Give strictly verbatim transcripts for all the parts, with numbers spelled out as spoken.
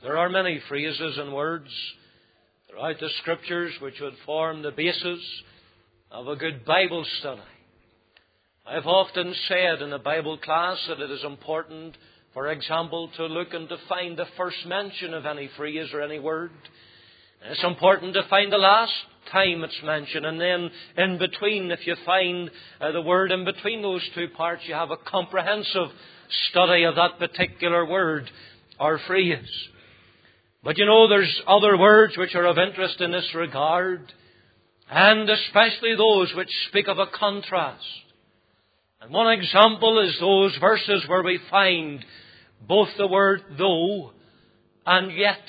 There are many phrases and words throughout the Scriptures which would form the basis of a good Bible study. I've often said in a Bible class that it is important, for example, to look and to find the first mention of any phrase or any word. It's important to find the last time it's mentioned, and then in between, if you find uh, the word in between those two parts, you have a comprehensive study of that particular word or phrase. But you know, there's other words which are of interest in this regard, and especially those which speak of a contrast. And one example is those verses where we find both the word though and yet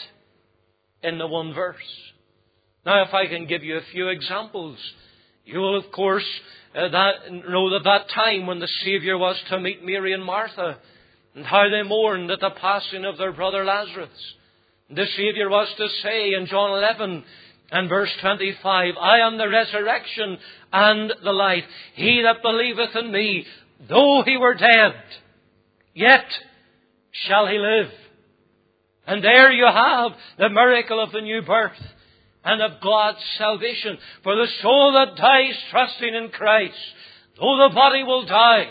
in the one verse. Now, if I can give you a few examples, you will, of course, uh, that, know that that time when the Saviour was to meet Mary and Martha, and how they mourned at the passing of their brother Lazarus. The Saviour was to say in John eleven and verse twenty-five, I am the resurrection and the life. He that believeth in me, though he were dead, yet shall he live. And there you have the miracle of the new birth and of God's salvation. For the soul that dies trusting in Christ, though the body will die,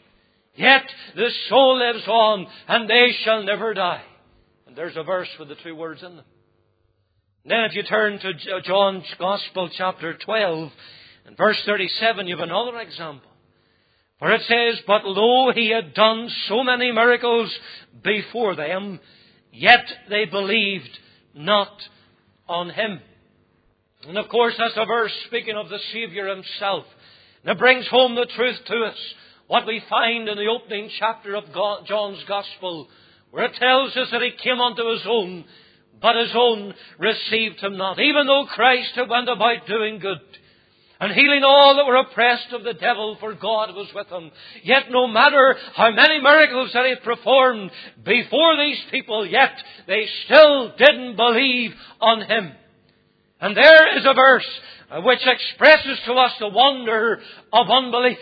yet the soul lives on, and they shall never die. And there's a verse with the two words in them. And then if you turn to John's Gospel, chapter twelve, and verse thirty-seven, you have another example. For it says, but lo, he had done so many miracles before them, yet they believed not on him. And of course, that's a verse speaking of the Saviour himself. And it brings home the truth to us. What we find in the opening chapter of God, John's Gospel, where it tells us that he came unto his own, but his own received him not. Even though Christ had went about doing good and healing all that were oppressed of the devil, for God was with him. Yet no matter how many miracles that he performed before these people, yet they still didn't believe on him. And there is a verse which expresses to us the wonder of unbelief.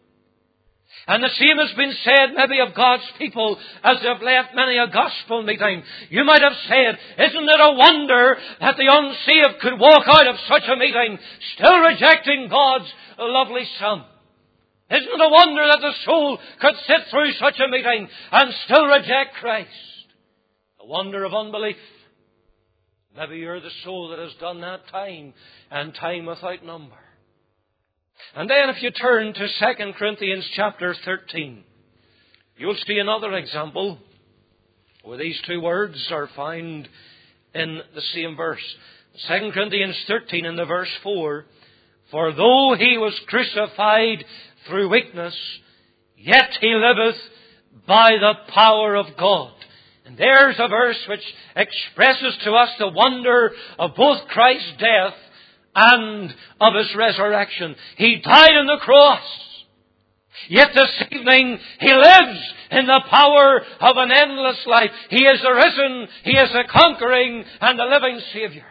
And the same has been said maybe of God's people as they've left many a gospel meeting. You might have said, isn't it a wonder that the unsaved could walk out of such a meeting still rejecting God's lovely Son? Isn't it a wonder that the soul could sit through such a meeting and still reject Christ? A wonder of unbelief. Maybe you're the soul that has done that time, and time without number. And then if you turn to Second Corinthians chapter thirteen, you'll see another example where these two words are found in the same verse. Second Corinthians thirteen in the verse four, for though he was crucified through weakness, yet he liveth by the power of God. And there's a verse which expresses to us the wonder of both Christ's death and of his resurrection. He died on the cross. Yet this evening he lives in the power of an endless life. He is the risen, he is the conquering and the living Saviour.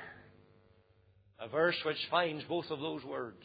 A verse which finds both of those words.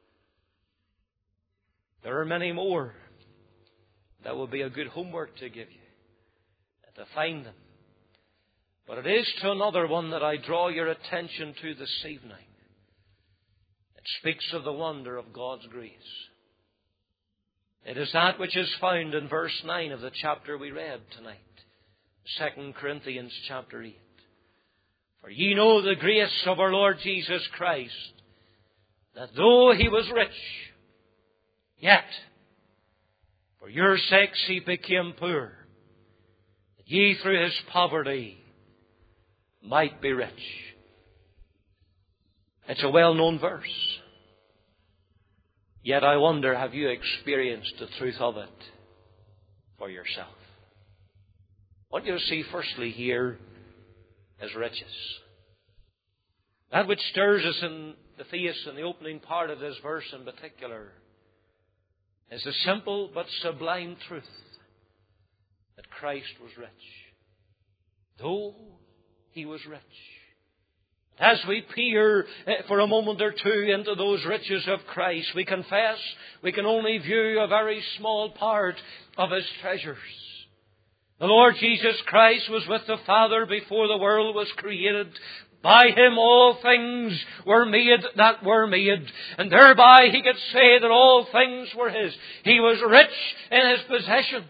There are many more that will be a good homework to give you, to find them. But it is to another one that I draw your attention to this evening. It speaks of the wonder of God's grace. It is that which is found in verse nine of the chapter we read tonight. Second Corinthians chapter eight. For ye know the grace of our Lord Jesus Christ, that though he was rich, yet for your sakes he became poor, that ye through his poverty might be rich. It's a well-known verse. Yet I wonder, have you experienced the truth of it for yourself? What you see firstly here is riches. That which stirs us in the face in the opening part of this verse in particular is the simple but sublime truth that Christ was rich. Though he was rich. As we peer for a moment or two into those riches of Christ, we confess we can only view a very small part of his treasures. The Lord Jesus Christ was with the Father before the world was created. By Him all things were made that were made. And thereby He could say that all things were His. He was rich in His possessions.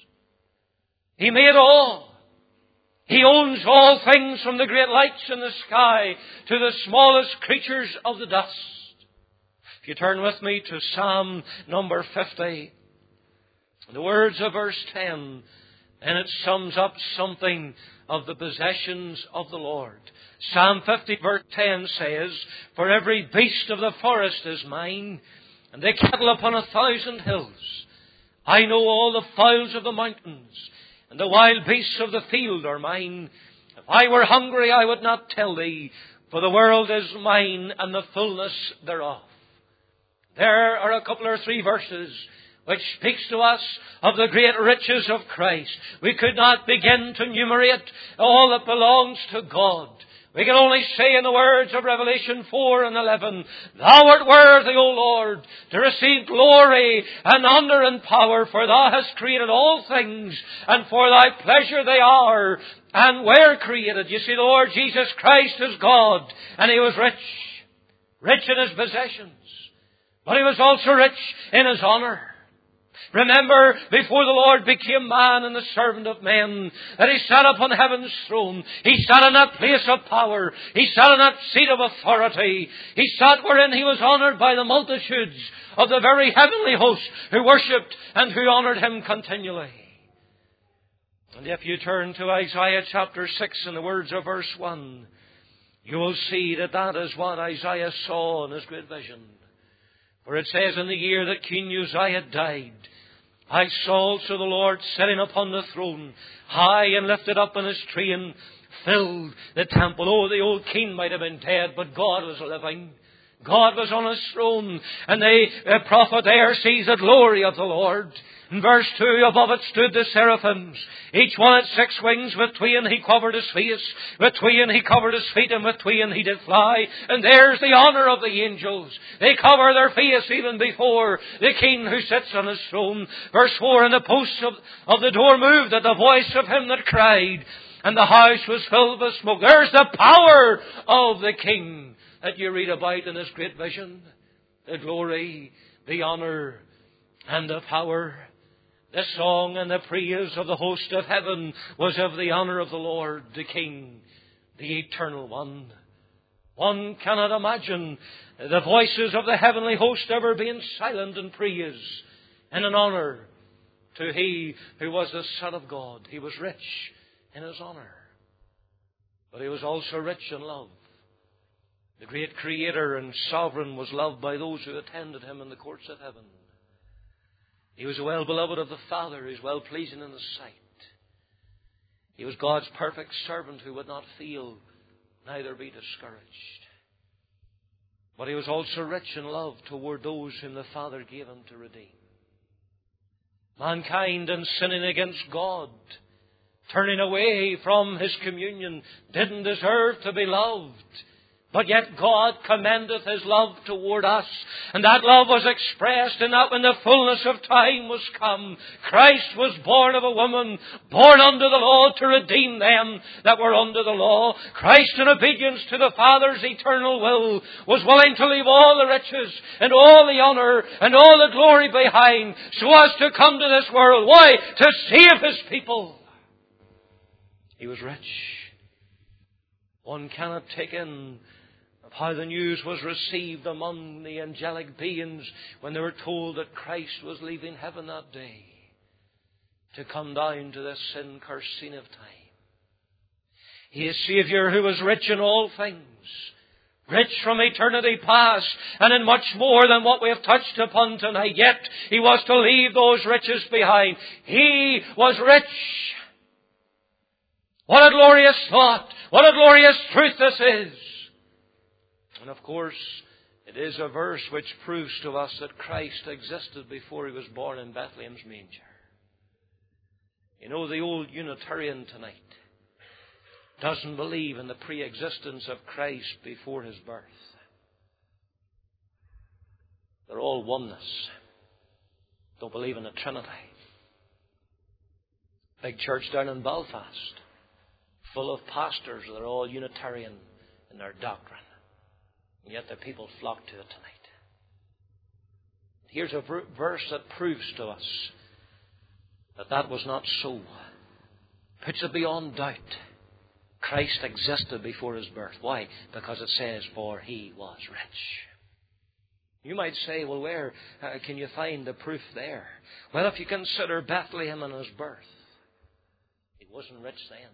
He made all. He owns all things, from the great lights in the sky to the smallest creatures of the dust. If you turn with me to Psalm number fifty, the words of verse ten, and it sums up something of the possessions of the Lord. Psalm fifty verse ten says, "For every beast of the forest is mine, and the cattle upon a thousand hills. I know all the fowls of the mountains, and the wild beasts of the field are mine. If I were hungry, I would not tell thee, for the world is mine and the fullness thereof." There are a couple or three verses which speaks to us of the great riches of Christ. We could not begin to enumerate all that belongs to God. We can only say in the words of Revelation four and eleven, "Thou art worthy, O Lord, to receive glory and honour and power, for Thou hast created all things, and for Thy pleasure they are and were created." You see, the Lord Jesus Christ is God, and He was rich, rich in His possessions, but He was also rich in His honour. Remember, before the Lord became man and the servant of men, that He sat upon heaven's throne. He sat in that place of power. He sat in that seat of authority. He sat wherein He was honoured by the multitudes of the very heavenly host who worshipped and who honoured Him continually. And if you turn to Isaiah chapter six and the words of verse one, you will see that that is what Isaiah saw in his great vision. For it says, "In the year that King Uzziah died, I saw also the Lord sitting upon the throne, high and lifted up, and His train filled the temple." Oh, the old king might have been dead, but God was living. God was on His throne. And the uh, prophet there sees the glory of the Lord. In verse two, "Above it stood the seraphims. Each one had six wings. With twain He covered His face. With twain He covered His feet. And with twain He did fly." And there's the honour of the angels. They cover their face even before the King who sits on His throne. Verse four, "And the posts of, of the door moved at the voice of Him that cried, and the house was filled with smoke." There's the power of the King that you read about in this great vision. The glory, the honour, and the power. The song and the praise of the host of heaven was of the honour of the Lord, the King, the Eternal One. One cannot imagine the voices of the heavenly host ever being silent in praise and in honour to He who was the Son of God. He was rich in His honour, but He was also rich in love. The great Creator and Sovereign was loved by those who attended Him in the courts of heaven. He was well beloved of the Father. He was well pleasing in His sight. He was God's perfect servant who would not fail, neither be discouraged. But He was also rich in love toward those whom the Father gave Him to redeem. Mankind, in sinning against God, turning away from His communion, didn't deserve to be loved. But yet God commendeth His love toward us. And that love was expressed in that when the fullness of time was come, Christ was born of a woman, born under the law to redeem them that were under the law. Christ, in obedience to the Father's eternal will, was willing to leave all the riches and all the honour and all the glory behind, so as to come to this world. Why? To save His people. He was rich. One cannot take in of how the news was received among the angelic beings when they were told that Christ was leaving heaven that day to come down to this sin-cursed scene of time. He is Saviour who was rich in all things, rich from eternity past, and in much more than what we have touched upon tonight. Yet He was to leave those riches behind. He was rich. What a glorious thought! What a glorious truth this is! And of course, it is a verse which proves to us that Christ existed before He was born in Bethlehem's manger. You know, the old Unitarian tonight doesn't believe in the pre-existence of Christ before His birth. They're all oneness. Don't believe in the Trinity. Big church down in Belfast, full of pastors that are all Unitarian in their doctrine. And yet the people flock to it tonight. Here's a verse that proves to us that that was not so. Puts it beyond doubt. Christ existed before his birth. Why? Because it says, for he was rich. You might say, well, where uh, can you find the proof there? Well, if you consider Bethlehem and his birth, he wasn't rich then.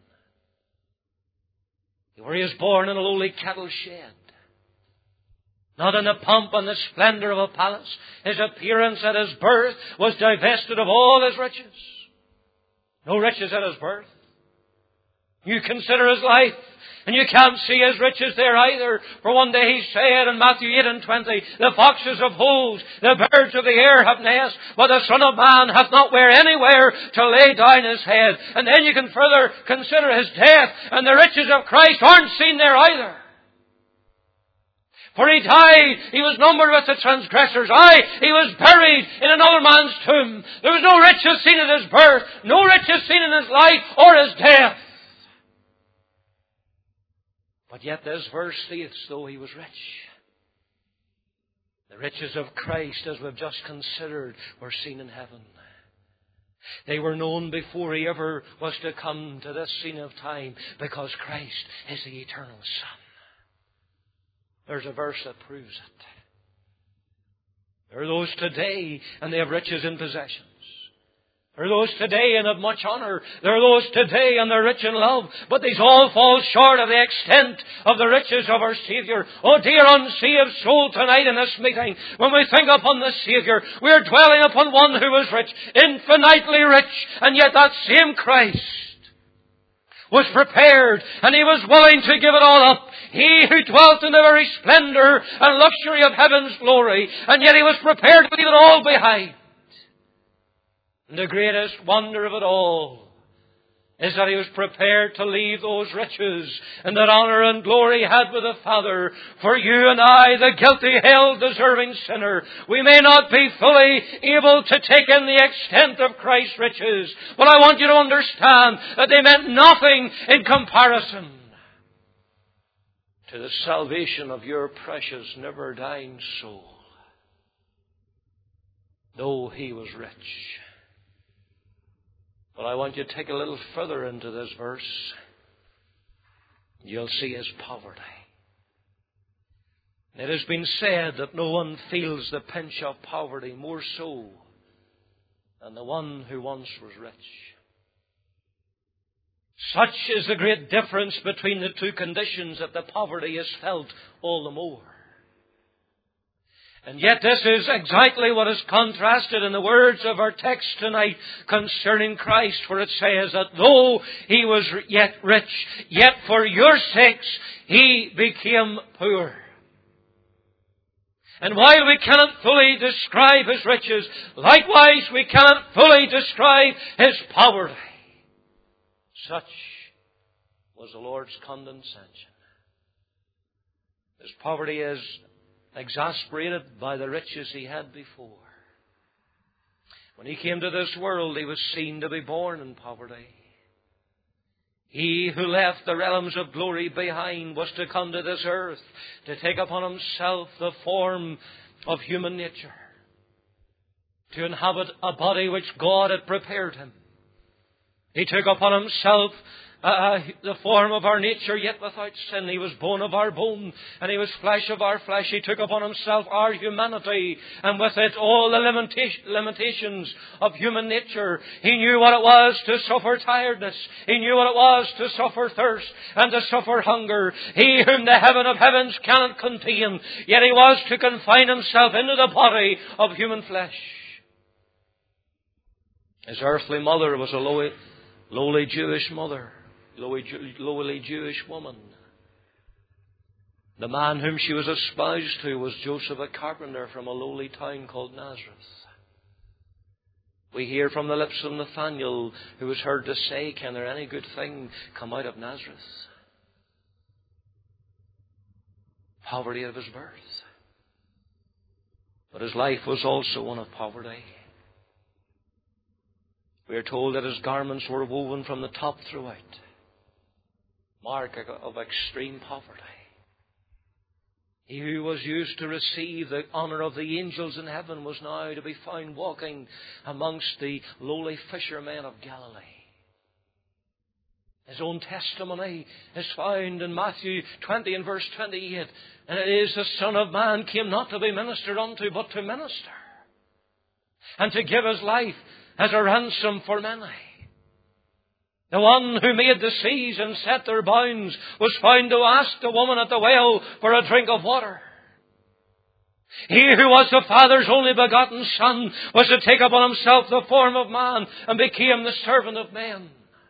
Where he was born in a lowly cattle shed. Not in the pomp and the splendor of a palace. His appearance at his birth was divested of all his riches. No riches at his birth. You consider his life, and you can't see his riches there either. For one day he said in Matthew eight and twenty, the foxes have holes, the birds of the air have nests, but the Son of Man hath not where anywhere to lay down his head. And then you can further consider his death, and the riches of Christ aren't seen there either. For he died, he was numbered with the transgressors. Aye, he was buried in another man's tomb. There was no riches seen at his birth, no riches seen in his life or his death. But yet this verse saith, though he was rich. The riches of Christ, as we've just considered, were seen in heaven. They were known before he ever was to come to this scene of time, because Christ is the eternal Son. There's a verse that proves it. There are those today, and they have riches and possessions. There are those today and of much honour. There are those today and they're rich in love. But these all fall short of the extent of the riches of our Saviour. Oh dear unsaved soul tonight in this meeting, when we think upon the Saviour, we are dwelling upon one who was rich, infinitely rich, and yet that same Christ was prepared, and he was willing to give it all up. He who dwelt in the very splendour and luxury of heaven's glory, and yet he was prepared to leave it all behind. And the greatest wonder of it all is that he was prepared to leave those riches and that honour and glory he had with the Father for you and I, the guilty, hell-deserving sinner. We may not be fully able to take in the extent of Christ's riches, but I want you to understand that they meant nothing in comparison to the salvation of your precious, never-dying soul. Though he was rich. But I want you to take a little further into this verse. You'll see his poverty. It has been said that no one feels the pinch of poverty more so than the one who once was rich. Such is the great difference between the two conditions that the poverty is felt all the more. And yet this is exactly what is contrasted in the words of our text tonight concerning Christ, where it says that though he was yet rich, yet for your sakes he became poor. And while we cannot fully describe his riches, likewise we cannot fully describe his poverty. Such was the Lord's condescension. His poverty is exasperated by the riches he had before. When he came to this world, he was seen to be born in poverty. He who left the realms of glory behind was to come to this earth to take upon himself the form of human nature, to inhabit a body which God had prepared him. He took upon himself Uh, the form of our nature, yet without sin. He was bone of our bone, and he was flesh of our flesh. He took upon himself our humanity, and with it all the limita- limitations of human nature. He knew what it was to suffer tiredness. He knew what it was to suffer thirst and to suffer hunger. He whom the heaven of heavens cannot contain, yet he was to confine himself into the body of human flesh. His earthly mother was a lowly, lowly Jewish mother. Lowly Jewish woman. The man whom she was espoused to was Joseph, a carpenter from a lowly town called Nazareth. We hear from the lips of Nathanael, who was heard to say, "Can there any good thing come out of Nazareth?" Poverty of his birth. But his life was also one of poverty. We are told that his garments were woven from the top throughout. Mark of extreme poverty. He who was used to receive the honour of the angels in heaven was now to be found walking amongst the lowly fishermen of Galilee. His own testimony is found in Matthew twenty and verse twenty-eight. And it is the Son of Man came not to be ministered unto, but to minister, and to give his life as a ransom for many. The one who made the seas and set their bounds was found to ask the woman at the well for a drink of water. He who was the Father's only begotten Son was to take upon himself the form of man and became the servant of men.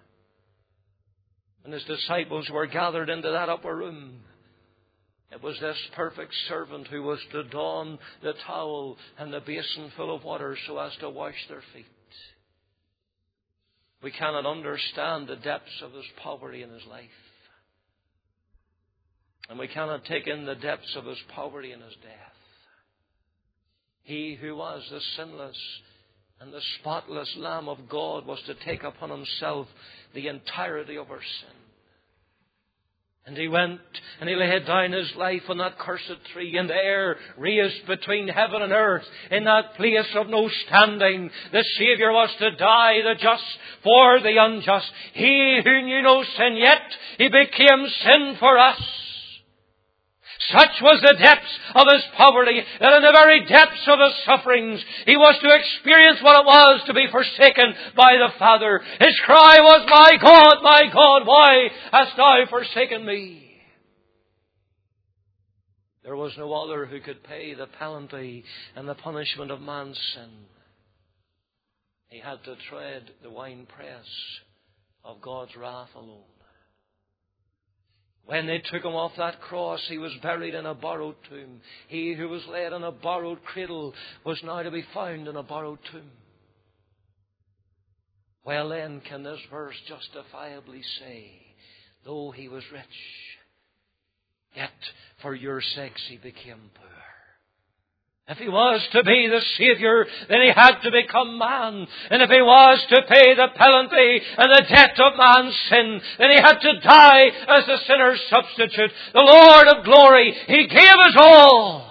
And his disciples were gathered into that upper room. It was this perfect servant who was to don the towel and the basin full of water so as to wash their feet. We cannot understand the depths of his poverty in his life. And we cannot take in the depths of his poverty in his death. He who was the sinless and the spotless Lamb of God was to take upon himself the entirety of our sin. And he went and he laid down his life on that cursed tree in the air raised between heaven and earth. In that place of no standing, the Saviour was to die, the just for the unjust. He who knew no sin, yet he became sin for us. Such was the depths of his poverty that in the very depths of his sufferings he was to experience what it was to be forsaken by the Father. His cry was, "My God, my God, why hast thou forsaken me?" There was no other who could pay the penalty and the punishment of man's sin. He had to tread the winepress of God's wrath alone. When they took him off that cross, he was buried in a borrowed tomb. He who was laid in a borrowed cradle was now to be found in a borrowed tomb. Well then, can this verse justifiably say, though he was rich, yet for your sakes he became poor? If he was to be the Saviour, then he had to become man. And if he was to pay the penalty and the debt of man's sin, then he had to die as the sinner's substitute. The Lord of glory, he gave us all.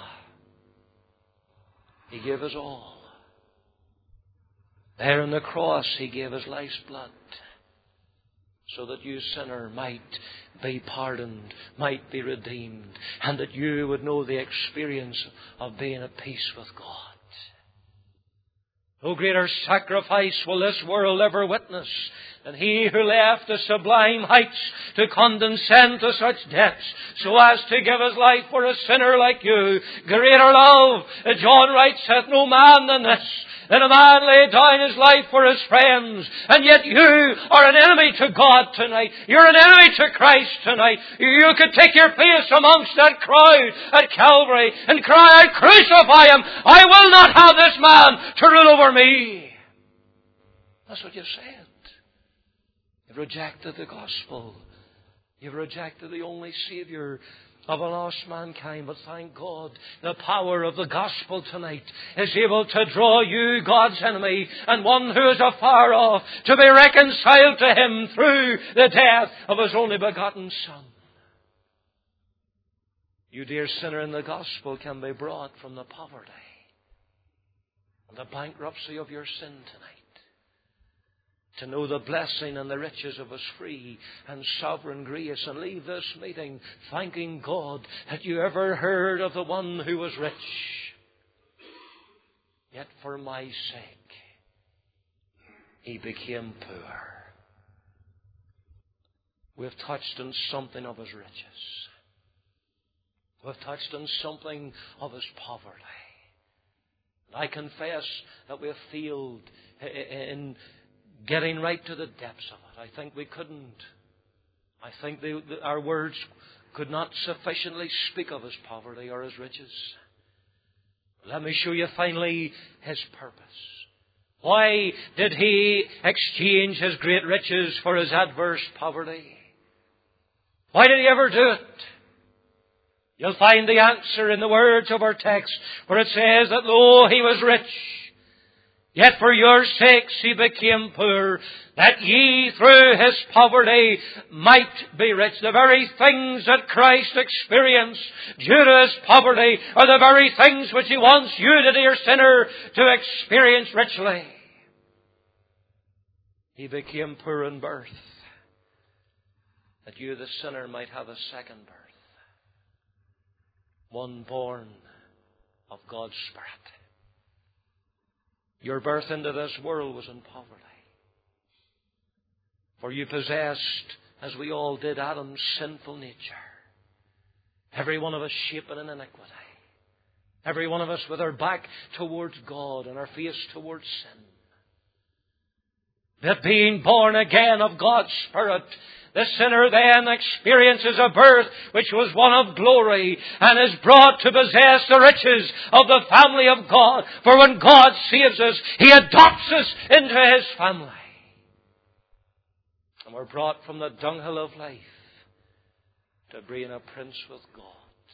He gave us all. There on the cross, he gave his life's blood, so that you, sinner, might be pardoned, might be redeemed, and that you would know the experience of being at peace with God. No greater sacrifice will this world ever witness than he who left the sublime heights to condescend to such depths, so as to give his life for a sinner like you. Greater love, John writes, hath no man than this, that a man lay down his life for his friends. And yet you are an enemy to God tonight. You're an enemy to Christ tonight. You could take your place amongst that crowd at Calvary and cry out, "Crucify him! I will not have this man to rule over me." That's what you've said. You've rejected the gospel. You've rejected the only Saviour of a lost mankind. But thank God, the power of the gospel tonight is able to draw you, God's enemy, and one who is afar off, to be reconciled to him through the death of his only begotten Son. You, dear sinner, in the gospel can be brought from the poverty and the bankruptcy of your sin tonight, to know the blessing and the riches of His free and sovereign grace, and leave this meeting thanking God that you ever heard of the one who was rich, yet for my sake He became poor. We've touched on something of His riches. We've touched on something of His poverty. I confess that we have failed in getting right to the depths of it. I think we couldn't. I think the, the, our words could not sufficiently speak of His poverty or His riches. Let me show you finally His purpose. Why did He exchange His great riches for His adverse poverty? Why did He ever do it? You'll find the answer in the words of our text, where it says that though He was rich, Yet for your sakes he became poor, that ye through his poverty might be rich. The very things that Christ experienced due to his poverty are the very things which he wants you, the dear sinner, to experience richly. He became poor in birth, that you, the sinner, might have a second birth. One born of God's Spirit. Your birth into this world was in poverty. For you possessed, as we all did, Adam's sinful nature. Every one of us shapen in iniquity. Every one of us with our back towards God and our face towards sin. But being born again of God's Spirit, the sinner then experiences a birth which was one of glory and is brought to possess the riches of the family of God. For when God saves us, He adopts us into His family. And we're brought from the dunghill of life to reign a prince with God.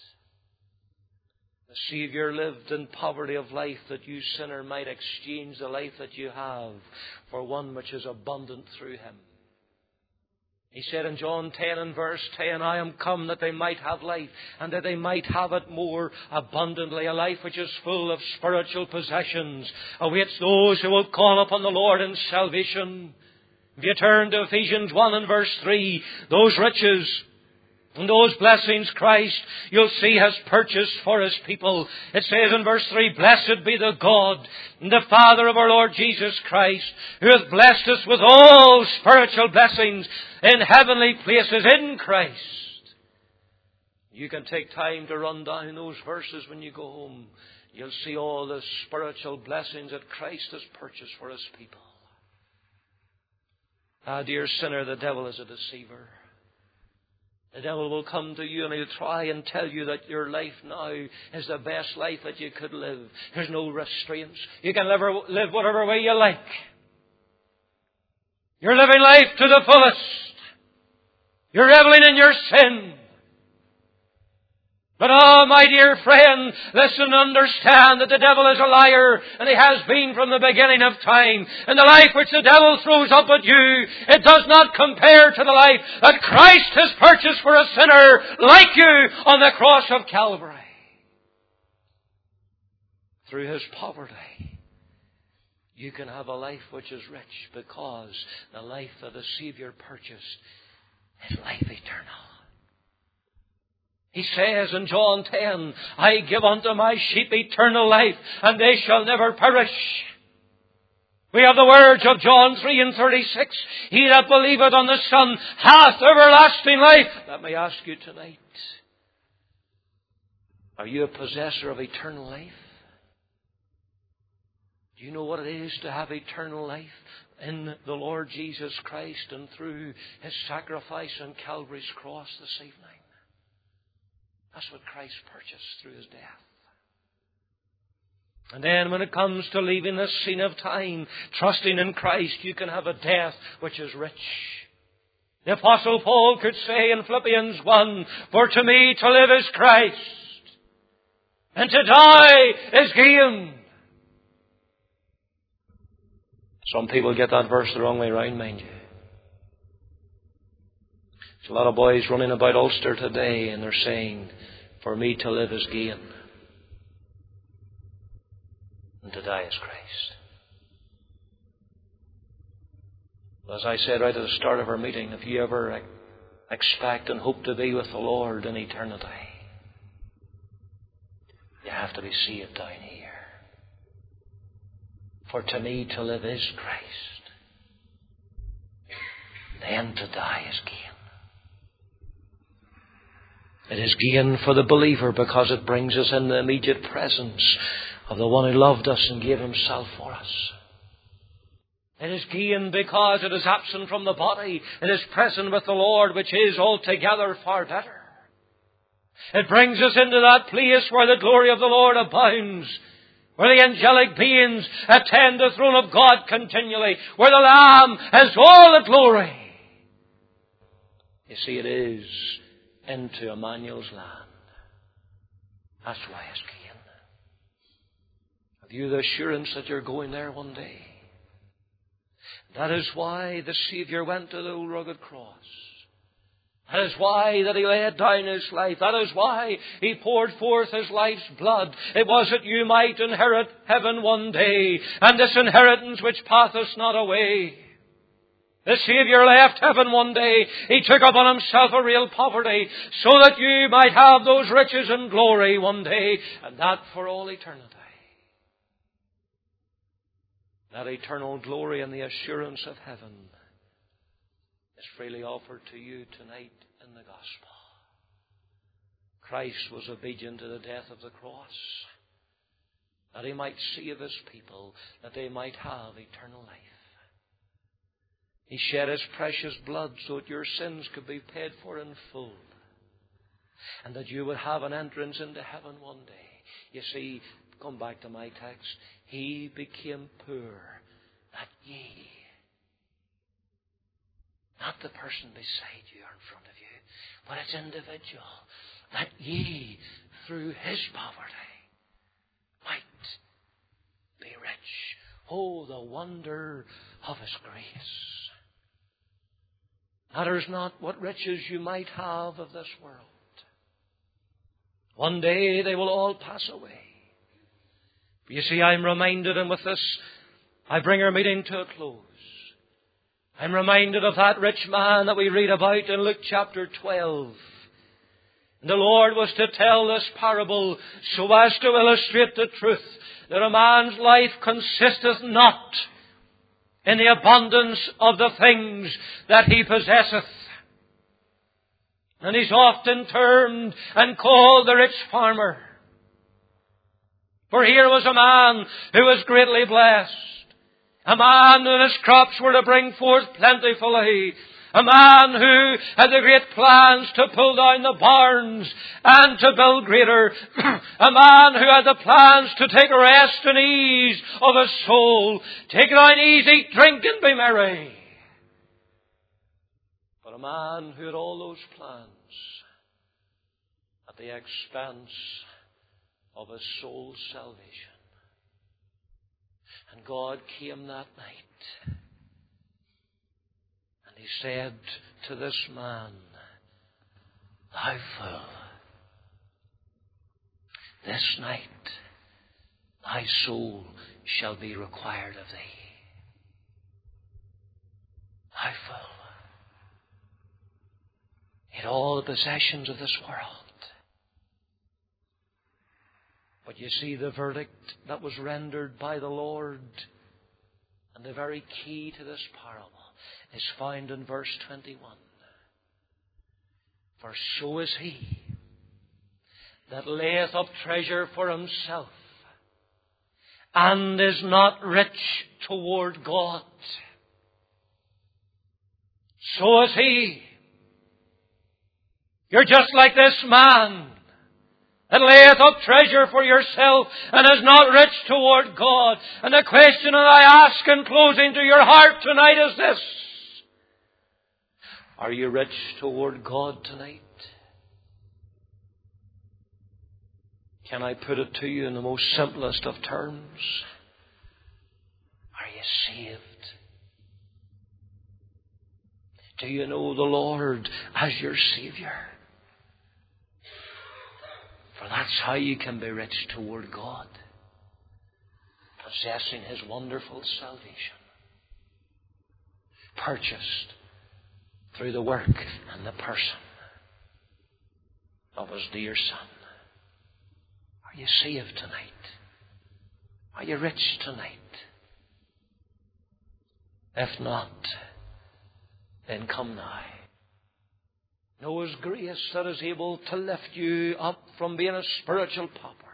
The Saviour lived in poverty of life that you, sinner, might exchange the life that you have for one which is abundant through Him. He said in John ten and verse ten, I am come that they might have life, and that they might have it more abundantly. A life which is full of spiritual possessions awaits those who will call upon the Lord in salvation. If you turn to Ephesians one and verse three, those riches and those blessings Christ, you'll see, has purchased for His people. It says in verse three, Blessed be the God and the Father of our Lord Jesus Christ, who hath blessed us with all spiritual blessings in heavenly places in Christ. You can take time to run down those verses when you go home. You'll see all the spiritual blessings that Christ has purchased for His people. Ah, dear sinner, the devil is a deceiver. The devil will come to you and he'll try and tell you that your life now is the best life that you could live. There's no restraints. You can live, live whatever way you like. You're living life to the fullest. You're reveling in your sin. But oh, my dear friend, listen and understand that the devil is a liar, and he has been from the beginning of time. And the life which the devil throws up at you, it does not compare to the life that Christ has purchased for a sinner like you on the cross of Calvary. Through His poverty, you can have a life which is rich, because the life that the Saviour purchased is life eternal. He says in John ten, I give unto my sheep eternal life, and they shall never perish. We have the words of John three and thirty-six. He that believeth on the Son hath everlasting life. Let me ask you tonight, are you a possessor of eternal life? Do you know what it is to have eternal life in the Lord Jesus Christ and through His sacrifice on Calvary's cross this evening? That's what Christ purchased through His death. And then when it comes to leaving this scene of time, trusting in Christ, you can have a death which is rich. The Apostle Paul could say in Philippians one, For to me to live is Christ, and to die is gain. Some people get that verse the wrong way round, mind you. There's a lot of boys running about Ulster today, and they're saying, for me to live is gain, and to die is Christ. As I said right at the start of our meeting, if you ever expect and hope to be with the Lord in eternity, you have to be saved down here. For to me to live is Christ, then to die is gain. It is gain for the believer because it brings us in the immediate presence of the one who loved us and gave Himself for us. It is gain because it is absent from the body. It is present with the Lord, which is altogether far better. It brings us into that place where the glory of the Lord abounds, where the angelic beings attend the throne of God continually, where the Lamb has all the glory. You see, it is into Emmanuel's land. That's why it's gain. Have you the assurance that you're going there one day? That is why the Savior went to the old rugged cross. That is why that He laid down His life. That is why He poured forth His life's blood. It was that you might inherit heaven one day, and this inheritance which passeth not away. The Savior left heaven one day. He took upon Himself a real poverty, so that you might have those riches and glory one day, and that for all eternity. That eternal glory and the assurance of heaven is freely offered to you tonight in the gospel. Christ was obedient to the death of the cross, that He might save His people, that they might have eternal life. He shed His precious blood so that your sins could be paid for in full, and that you would have an entrance into heaven one day. You see, come back to my text. He became poor, that ye, not the person beside you or in front of you, but it's individual, that ye, through His poverty, might be rich. Oh, the wonder of His grace. Matters not what riches you might have of this world. One day they will all pass away. You see, I'm reminded, and with this I bring our meeting to a close. I'm reminded of that rich man that we read about in Luke chapter twelve. And the Lord was to tell this parable so as to illustrate the truth that a man's life consisteth not in the abundance of the things that he possesseth. And he's often termed and called the rich farmer. For here was a man who was greatly blessed. A man whose crops were to bring forth plentifully. A man who had the great plans to pull down the barns and to build greater. A man who had the plans to take rest and ease of his soul. Take it on easy, drink and be merry. But a man who had all those plans at the expense of his soul's salvation. And God came that night, and He said to this man, Thou fool, this night thy soul shall be required of thee. Thou fool. He had all the possessions of this world. But you see, the verdict that was rendered by the Lord, and the very key to this parable, is found in verse twenty-one. For so is he that layeth up treasure for himself, and is not rich toward God. So is he. You're just like this man that layeth up treasure for yourself and is not rich toward God. And the question that I ask in closing to your heart tonight is this. Are you rich toward God tonight? Can I put it to you in the most simplest of terms? Are you saved? Do you know the Lord as your Savior? For that's how you can be rich toward God. Possessing His wonderful salvation. Purchased through the work and the person of His dear Son. Are you saved tonight? Are you rich tonight? If not, then come now. Know His grace that is able to lift you up from being a spiritual pauper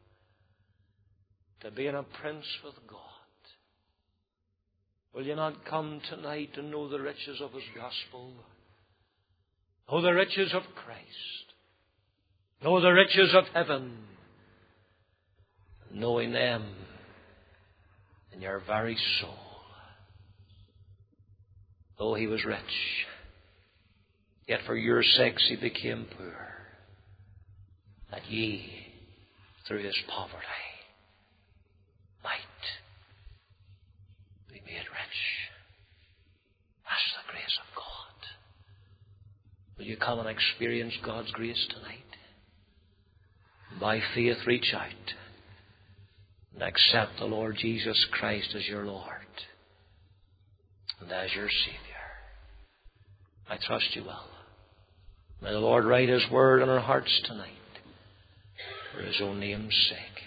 to being a prince with God. Will you not come tonight and know the riches of His gospel? Know the riches of Christ. Know the riches of heaven. Knowing them in your very soul. Though He was rich, yet for your sakes He became poor, that ye, through His poverty, Will you come and experience God's grace tonight? By faith, reach out and accept the Lord Jesus Christ as your Lord and as your Savior. I trust you will. May the Lord write His word in our hearts tonight for His own name's sake.